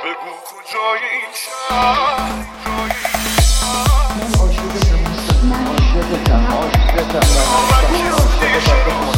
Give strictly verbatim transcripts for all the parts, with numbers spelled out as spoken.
بگو کجای این شهر من عاشقتم عاشقتم عاشقتم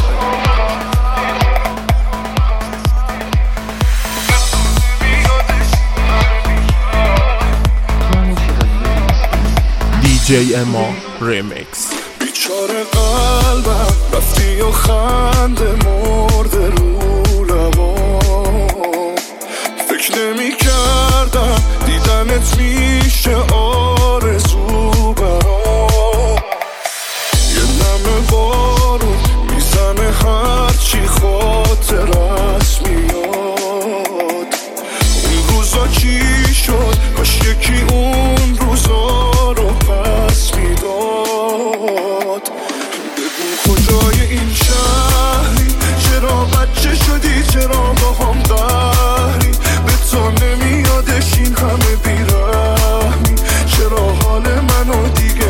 دی جی اما ریمیکس. بیچاره قلبم رفتی و خنده مرده رو لبام، فکر نمی کردم دیدنت میشه آرزو برام. یه نم بارون میزنه هرچی خاطرت میاد. اون روزا چی شد؟ کاش یکی اون روزا رو پس میداد. بگو کجای این شهری، چرا بچه شدی، چرا با هم قهری، به تو نمیادش این همه بیرحمی، چرا حال منو دیگه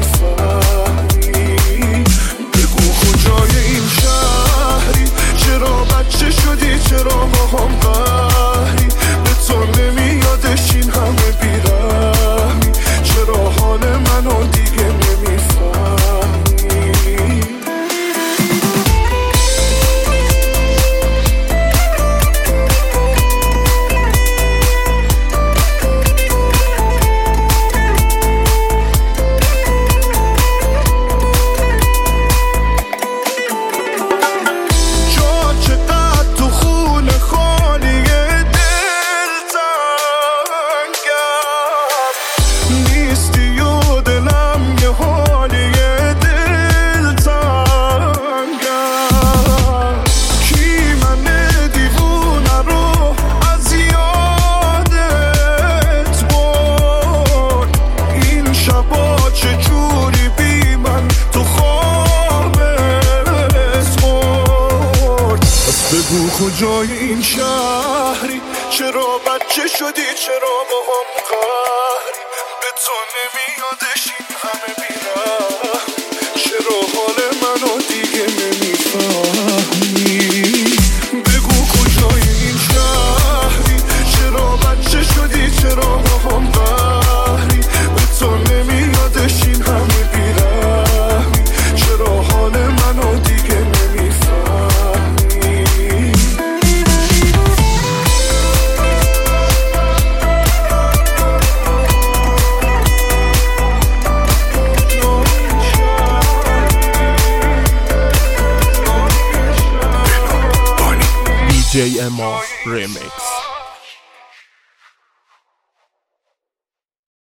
نمیفهمی. بگو کجای این شهری، چرا بچه شدی، چرا با هم قهری، به تو نمیادش این همه بیرحمی، چرا حال منو دیگه نمیفهمی. بگو کجای این شهری، چرا بچه شدی، چرا با هم قهری، به تو نمیادش این همه بیرحمی، چرا حال منو دیگه نمیفهمی. بگو کجای این شهری، چرا بچه شدی، چرا با هم قهری، به تو نمیادش این همه بیرحمی، چرا حال منو دیگه نمیفهمی. دی جی اما ریمیکس.